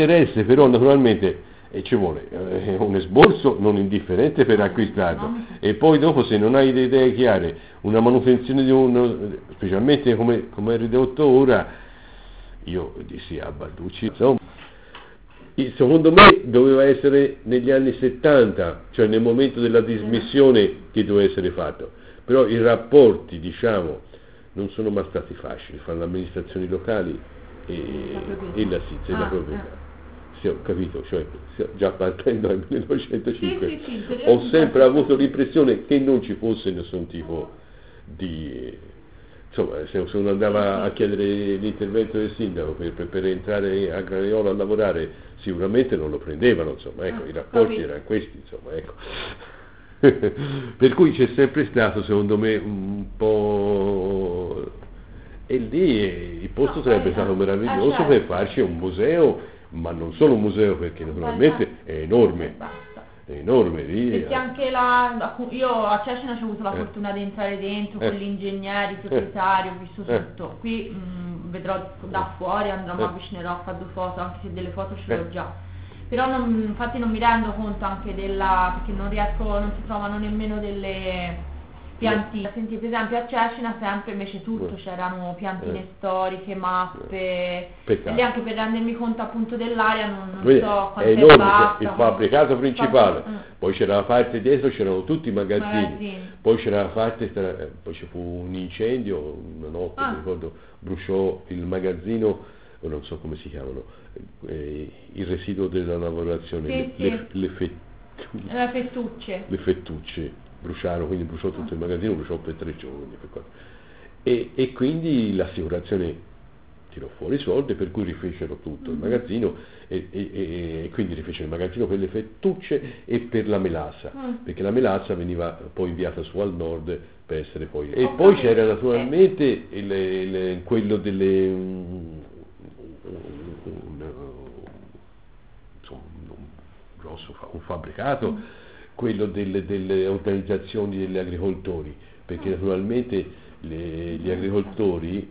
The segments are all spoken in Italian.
interesse, però naturalmente ci vuole un esborso non indifferente per acquistarlo, e poi dopo se non hai le idee chiare, una manutenzione di uno, specialmente come è ridotto ora, io dissi a Balducci, insomma, secondo me doveva essere negli anni 70, cioè nel momento della dismissione, che doveva essere fatto, però i rapporti, diciamo, non sono mai stati facili fra le amministrazioni locali e la SIZ e la proprietà. Sì, ho capito, cioè già partendo dal 1905 ho sempre avuto l'impressione che non ci fosse nessun tipo di, insomma, se uno andava a chiedere l'intervento del sindaco per entrare a Granaiola a lavorare, sicuramente non lo prendevano, insomma, ecco, i rapporti erano questi, insomma, ecco. Per cui c'è sempre stato, secondo me, un po', e lì il posto sarebbe stato meraviglioso per farci un museo, ma non solo un museo, perché naturalmente è enorme lì. Perché anche io a Cecina ho avuto la fortuna di entrare dentro con gli ingegneri, il proprietario, ho visto tutto. Qui vedrò da fuori, andrò, mi avvicinerò a fare 2 foto, anche se delle foto ce le ho già. Però infatti non mi rendo conto anche perché non si trovano nemmeno delle piantine. Senti, per esempio a Cecina sempre invece tutto, c'erano piantine storiche, mappe, e lì anche per rendermi conto appunto dell'area non so quanto è enorme, il fabbricato principale, poi c'era la parte dietro, c'erano tutti i magazzini. Poi c'era la parte, poi ci fu un incendio, una notte, mi ricordo, bruciò il magazzino, non so come si chiamano, il residuo della lavorazione, le fettucce bruciarono, quindi bruciò tutto il magazzino, bruciò per 3 giorni, e quindi l'assicurazione tirò fuori i soldi, per cui rifecero tutto il magazzino, e quindi rifecero il magazzino per le fettucce e per la melassa, perché la melassa veniva poi inviata su al nord per essere poi, e poi c'era naturalmente quello delle un fabbricato, quello delle organizzazioni degli agricoltori, perché naturalmente gli agricoltori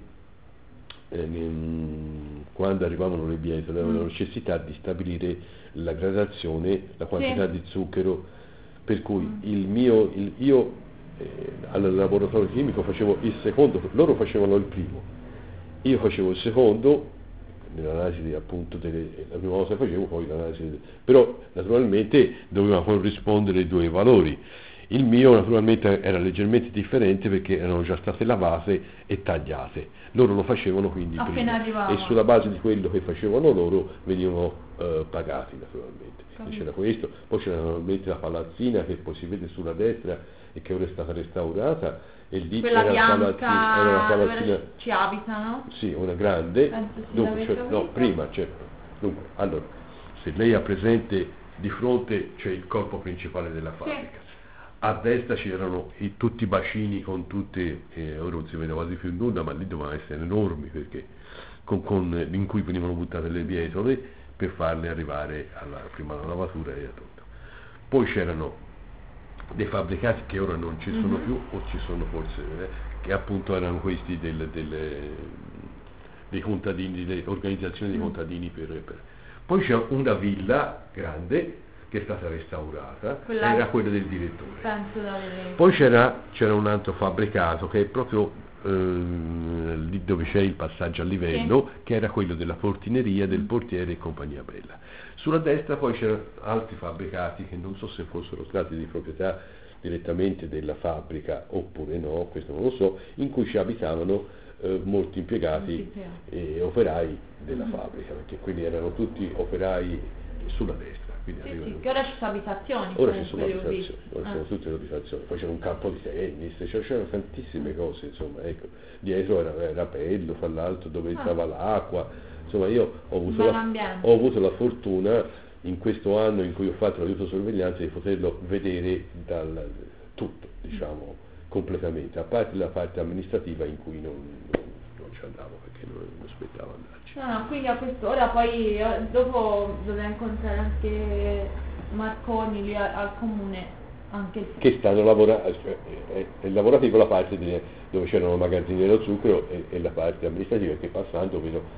quando arrivavano le bietole avevano la necessità di stabilire la gradazione, la quantità di zucchero, per cui io al laboratorio chimico facevo il secondo, loro facevano il primo, io facevo il secondo, nell'analisi appunto la prima cosa che facevo, poi l'analisi, però naturalmente doveva corrispondere i 2 valori. Il mio naturalmente era leggermente differente perché erano già state lavate e tagliate, loro lo facevano quindi prima, e sulla base di quello che facevano loro venivano pagati naturalmente. E c'era questo, poi c'era naturalmente la palazzina che poi si vede sulla destra e che ora è stata restaurata, e lì quella era la palazzina dove ci abitano? Sì, una grande. Dunque, prima c'è, dunque, allora, se lei ha presente, di fronte c'è il corpo principale della fabbrica, a destra c'erano tutti i bacini con tutte, ora non si vede quasi più nulla, ma lì dovevano essere enormi, perché in cui venivano buttate le bietole per farle arrivare prima alla lavatura e a tutto. Poi c'erano dei fabbricati che ora non ci sono più, o ci sono forse, che appunto erano questi dei contadini, delle organizzazioni dei contadini Poi c'è una villa grande che è stata restaurata, era quella del direttore. Poi c'era un altro fabbricato che è proprio lì dove c'è il passaggio a livello, che era quello della portineria, del portiere e compagnia bella. Sulla destra poi c'erano altri fabbricati che non so se fossero stati di proprietà direttamente della fabbrica oppure no, questo non lo so, in cui ci abitavano molti impiegati e operai della fabbrica, perché quelli erano tutti operai sulla destra. Che ora ci sono abitazioni. Ora ci sono abitazioni, ora sono tutte le abitazioni, poi c'era un campo di tennis, c'erano tantissime cose, insomma, ecco. Dietro era bello, fra l'altro, dove entrava l'acqua, insomma io ho avuto la fortuna in questo anno in cui ho fatto l'aiutosorveglianza di poterlo vedere tutto, diciamo, completamente, a parte la parte amministrativa in cui non ci andavo perché non aspettavo andarci. No, quindi a quest'ora poi dopo dovrei incontrare anche Marconi lì al comune, anche che stanno lavorando, è lavorativo la parte dove c'erano magazzini dello zucchero e la parte amministrativa, che passando vedo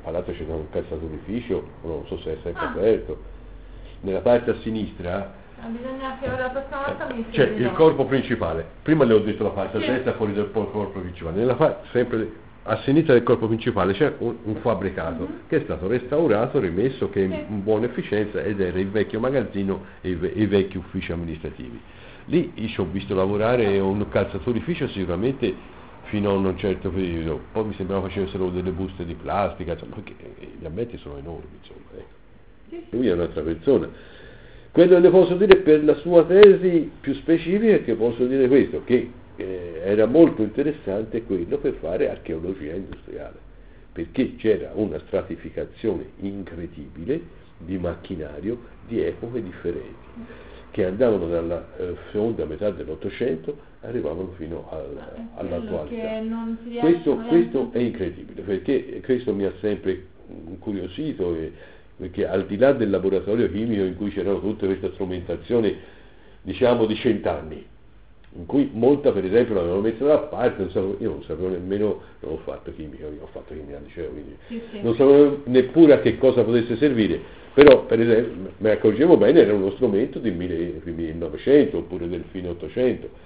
l'altro c'è un calzaturificio, non so se è sempre aperto. Nella parte a sinistra bisogna che la prossima volta mi c'è spiegherò. il corpo principale. Prima le ho detto la parte a destra fuori dal corpo principale. Sempre a sinistra del corpo principale c'è un fabbricato che è stato restaurato, rimesso, che è in buona efficienza, ed era il vecchio magazzino e i vecchi uffici amministrativi. Lì io ci ho visto lavorare un calzaturificio sicuramente fino a un certo periodo, poi mi sembrava facessero delle buste di plastica, insomma, perché gli ambienti sono enormi, insomma, ecco. Lui è un'altra persona. Quello le posso dire per la sua tesi più specifica, che posso dire questo, che era molto interessante quello per fare archeologia industriale, perché c'era una stratificazione incredibile di macchinario di epoche differenti, che andavano dalla seconda metà dell'Ottocento, arrivavano fino all'attualità. Questo è incredibile, perché questo mi ha sempre incuriosito, perché al di là del laboratorio chimico in cui c'erano tutte queste strumentazioni, diciamo di 100 anni, in cui molta per esempio l'avevano messa da parte, io non sapevo nemmeno, non ho fatto chimica, io ho fatto chimica al liceo, quindi non sapevo neppure a che cosa potesse servire, però per esempio mi accorgevo bene, era uno strumento del 1900 oppure del fine 800.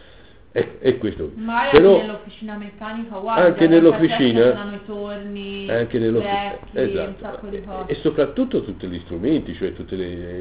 E questo. Ma però anche nell'officina meccanica, guarda, anche nell'officina, c'erano i torni, anche vecchi, esatto, un sacco di cose. e soprattutto tutti gli strumenti, cioè tutte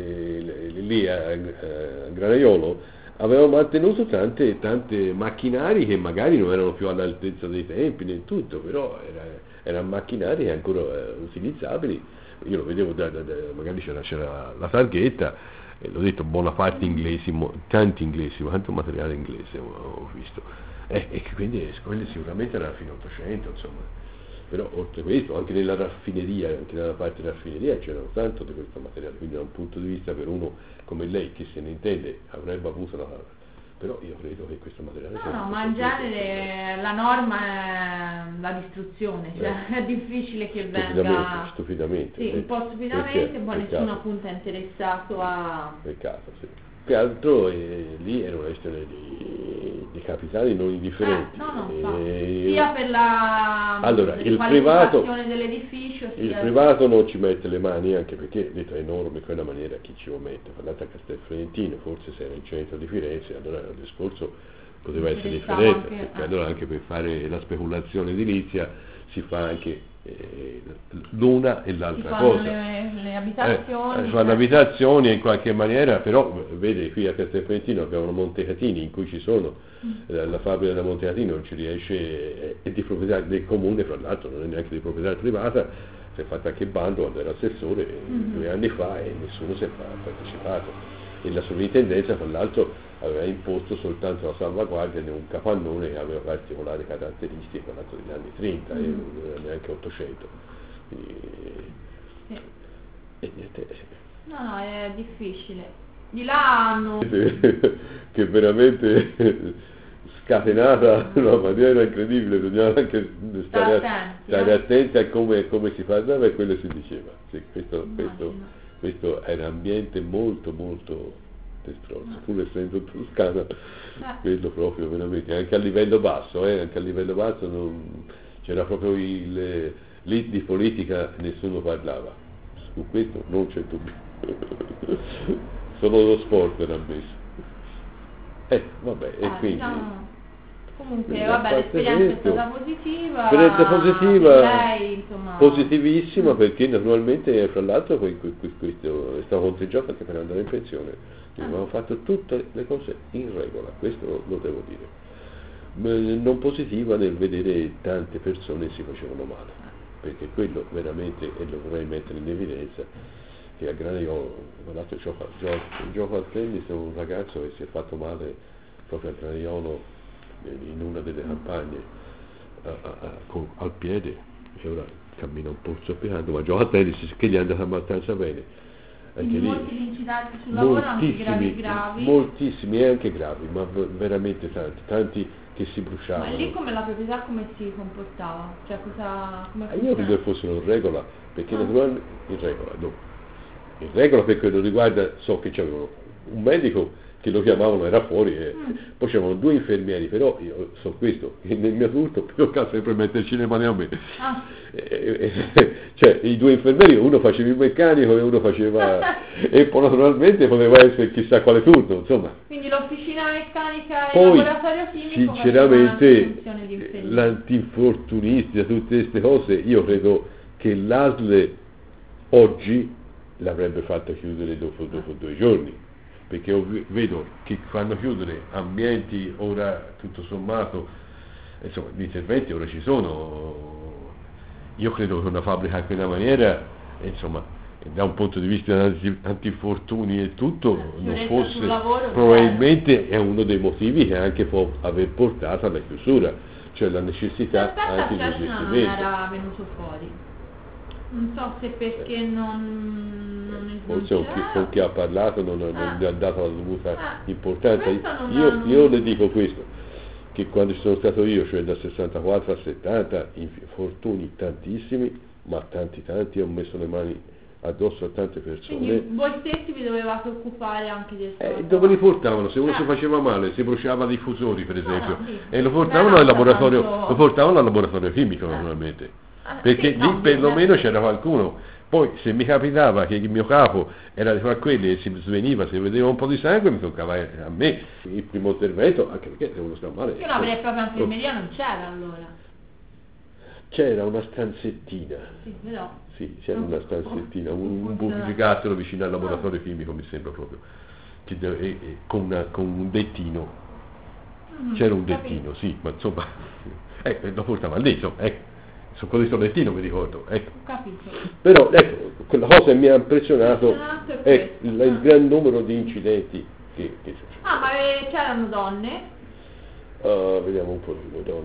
lì a Granaiolo avevano mantenuto tante macchinari che magari non erano più all'altezza dei tempi né tutto, però erano macchinari ancora utilizzabili. Io lo vedevo magari c'era la targhetta, l'ho detto, buona parte inglesi, tanti inglesi, quanto materiale inglese ho visto, e quindi quelli sicuramente era fino all'800, insomma. Però oltre a questo anche nella raffineria, anche nella parte della raffineria c'era tanto di questo materiale, quindi da un punto di vista per uno come lei che se ne intende avrebbe avuto però io credo che questo materiale no, ma in genere la norma è la distruzione, cioè è difficile che venga stupidamente, sì, un po' stupidamente, poi peccato. nessuno appunto è interessato a peccato, sì. Più altro lì era una questione di capitali non indifferenti, sia per la il privato dell'edificio, il privato non ci mette le mani, anche perché detto è enorme quella maniera, chi ci lo mette, parlate a Castelfrentino, forse se era il centro di Firenze, allora il discorso poteva essere differente, perché allora anche per fare la speculazione edilizia si fa anche l'una e l'altra cosa, le abitazioni, fanno abitazioni in qualche maniera, però vede qui a Castelfrentino abbiamo Montecatini in cui ci sono la fabbrica da Montecatini, non ci riesce, è di proprietà del comune, fra l'altro non è neanche di proprietà privata, si è fatto anche bando quando era assessore 2 anni fa e nessuno si è partecipato, e la sovrintendenza fra l'altro aveva imposto soltanto la salvaguardia di un capannone che aveva particolari caratteristiche, parlato degli anni 30 e neanche 800. Quindi, e niente. No, è difficile. Di là hanno che è veramente scatenata in una maniera incredibile, bisogna anche stare attenti a come si parlava e quello si diceva. Sì, questo era un ambiente molto molto destrozzo, pur essendo toscana, quello proprio veramente, anche a livello basso, non, c'era proprio lì di politica nessuno parlava, su questo non c'è dubbio, solo lo sport era ammesso. Vabbè, e quindi comunque vabbè, l'esperienza è stata positiva, lei, insomma, positivissima, perché naturalmente fra l'altro questo è stato conteggiato anche per andare in pensione, abbiamo fatto tutte le cose in regola, questo lo devo dire. Non positiva nel vedere tante persone si facevano male, perché quello veramente, e lo vorrei mettere in evidenza, che a Granaiolo, guardate, Gio Faltelli è un ragazzo che si è fatto male proprio a Granaiolo in una delle campagne al piede, e ora cammina un po' zoppicando, ma Gio Faltelli che gli è andato abbastanza bene. Anche lì, molti incidenti sul lavoro, anche gravi, moltissimi e anche gravi, ma veramente tanti che si bruciavano. Ma lì come la proprietà come si comportava? Cioè come io credo che fossero in regola, perché naturalmente in regola per quello riguarda, so che c'avevano un medico che lo chiamavano, era fuori, poi c'erano 2 infermieri, però io so questo, che nel mio turno mi toccava sempre metterci le mani a me. Cioè i 2 infermieri, uno faceva il meccanico e uno faceva e poi naturalmente poteva essere chissà quale turno, insomma. Quindi l'officina meccanica e Poi, il laboratorio chimico sinceramente, funzione di l'antinfortunistica, tutte queste cose, io credo che l'ASL oggi l'avrebbe fatta chiudere dopo 2 giorni, perché io vedo che fanno chiudere ambienti, ora tutto sommato, insomma, gli interventi ora ci sono. Io credo che una fabbrica in quella maniera, insomma, da un punto di vista antinfortuni e tutto, non fosse, probabilmente è uno dei motivi che anche può aver portato alla chiusura, cioè la necessità anche di investimento. Non era venuto fuori, non so se perché non forse con chi ha parlato non gli ha dato la dovuta importanza. Io le dico questo, che quando ci sono stato io, cioè dal 64 al 70, infortuni tantissimi, ma tanti, ho messo le mani addosso a tante persone. Quindi voi stessi vi dovevate occupare anche di questo? Dove li portavano? Se uno si faceva male, si bruciava diffusori per esempio, e lo portavano al laboratorio chimico naturalmente, perché lì perlomeno c'era qualcuno. Poi se mi capitava che il mio capo era di fare quelli e si sveniva, se vedeva un po' di sangue, mi toccava a me il primo intervento, anche perché se uno sta male. Che una vera e propria infermeria non c'era allora? C'era una stanzettina. Sì, però. Sì, c'era una stanzettina, un pubblicattolo vicino al laboratorio chimico, mi sembra proprio, con un dettino. C'era un dettino, sì, ma insomma, lo portava lì, ecco. Su questo lettino mi ricordo, ecco. Capito. Però ecco, quella cosa che mi ha impressionato è il gran numero di incidenti che ma c'erano donne? Vediamo un po',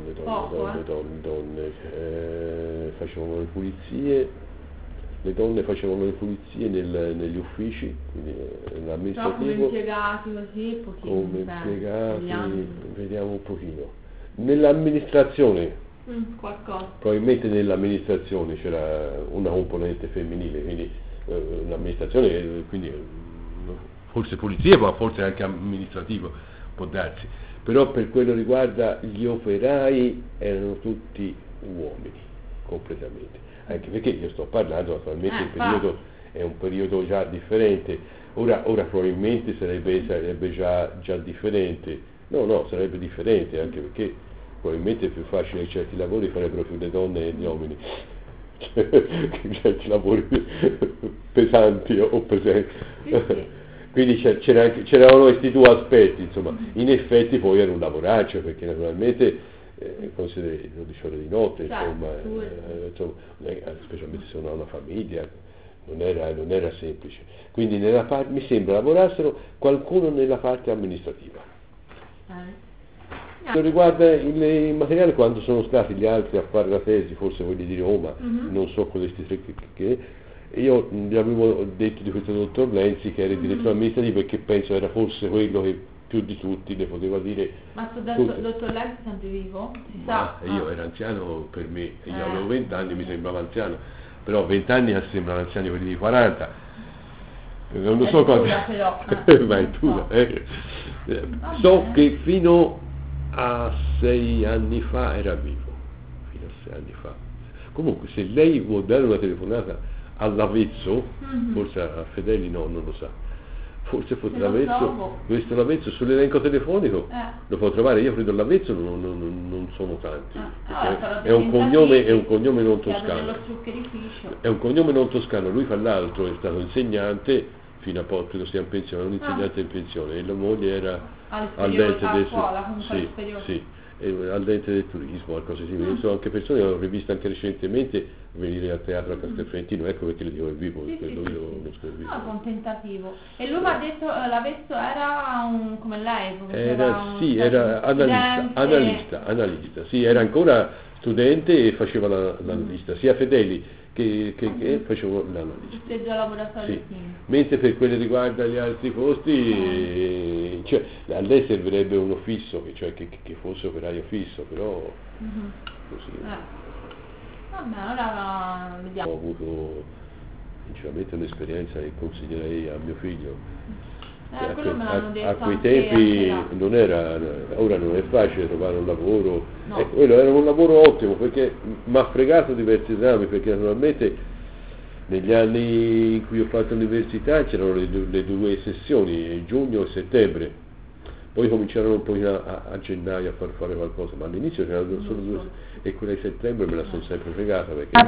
donne, facevano le pulizie, le donne facevano le pulizie negli uffici, quindi nell'amministrativo. Come impiegati così, pochino. Come impiegati, vediamo un pochino. Nell'amministrazione, qualcosa. Probabilmente nell'amministrazione c'era una componente femminile, quindi l'amministrazione, quindi forse polizia, ma forse anche amministrativo, può darsi. Però per quello riguarda gli operai erano tutti uomini, completamente. Anche perché io sto parlando, attualmente il periodo è un periodo già differente, ora probabilmente sarebbe già differente, no, sarebbe differente, anche perché probabilmente è più facile certi lavori farebbero più le donne e gli uomini, certi lavori pesanti o presenti. Quindi c'erano questi 2 aspetti, insomma. In effetti poi era un lavoraccio, perché naturalmente consideri 12 ore di notte, insomma, specialmente se uno ha una famiglia, non era semplice. Quindi mi sembra lavorassero qualcuno nella parte amministrativa. Riguarda il materiale, quando sono stati gli altri a fare la tesi, forse quelli di Roma, non so questi 3 che io gli avevo detto di questo dottor Lenzi, che era il direttore amministrativo, e che penso era forse quello che più di tutti le poteva dire. Ma dottor Lenzi è sempre vivo? Si sa? Io ero anziano per me, io avevo 20 anni, mi sembrava anziano, però 20 anni sembrano anziani quelli di 40. Non lo so quanto. Ma è tu. So che fino a 6 anni fa era vivo, fino a 6 anni fa. Comunque se lei vuol dare una telefonata all'Avezzo, forse a Fedeli non lo sa, forse fosse l'Avezzo, questo l'Avezzo sull'elenco telefonico lo può trovare. Io credo l'Avezzo non sono tanti, è un cognome non toscano, è un cognome non toscano. Lui fra l'altro è stato insegnante fino a poco, credo sia in pensione, un insegnante in pensione, e la moglie era al dente del turismo, qualcosa simile. Sono anche persone che ho rivisto anche recentemente venire al teatro a Castelfrentino, ecco perché le dico è vivo, lo scrivo. Con tentativo. E lui mi ha detto l'Avezzo era come lei? Era analista, sì, era ancora studente e faceva l'analista, sia Fedeli che facevo l'analista. Laboratorio. Mentre per quello riguarda gli altri posti, cioè, a lei servirebbe uno fisso, cioè che fosse operaio fisso, però così. Vabbè, ora vediamo. Ho avuto sinceramente un'esperienza che consiglierei a mio figlio, quello me l'hanno detto a quei anche tempi a non era, ora non è facile trovare un lavoro, No. quello era un lavoro ottimo perché mi ha fregato diversi esami, perché naturalmente negli anni in cui ho fatto l'università c'erano le due sessioni, giugno e settembre, poi cominciarono un po' a gennaio a far fare qualcosa, ma all'inizio c'erano solo due, e quella di settembre me la sono sempre fregata perché